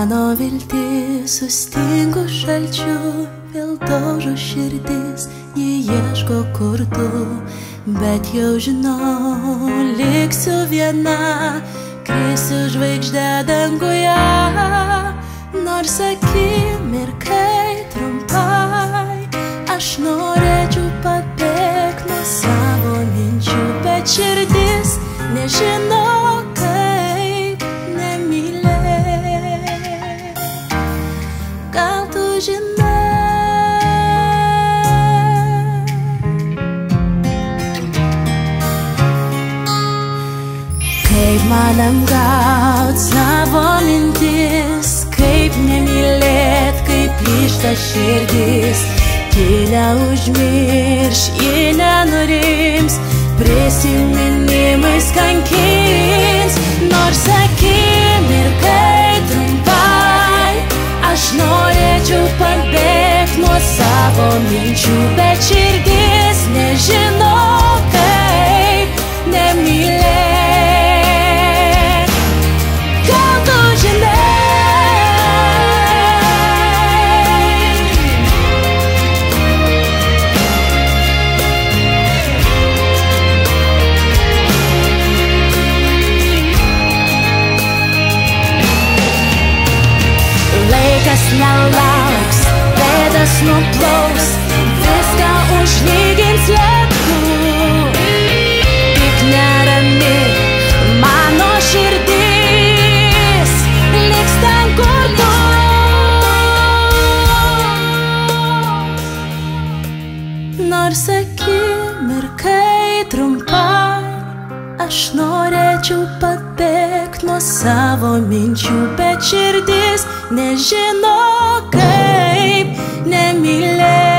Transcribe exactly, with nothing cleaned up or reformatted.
Mano viltis sustingo šalčiu, vėl daužo širdis, jį ieško kur tu, bet jau žinau, liksiu viena, krisiu žvaigždę danguje, nors akimirkai trumpai, aš norėčiau pabėgti nuo savo minčių, bet širdis nežino kaip nemylėt. Gal tu žinai, kaip man apgaut savo mintis, kaip nemylėt, kaip plyšta širdis, ji neužmirš, ji nenurims, prisiminimais kankins, nors akimirkai trumpai, aš norėčiau pabėgti nuo savo minčių, bet širdis nežino kaip nemylėt. Gal tu žinai, laikas nelauks, pėdas nuplaus, viską užlygins lietų. Tik nerami mano širdis, liks ten kur tu. Nors akimirkai trumpai, aš norėčiau pabėgti nuo savo minčių, bet širdis nežino kaip nemylėt.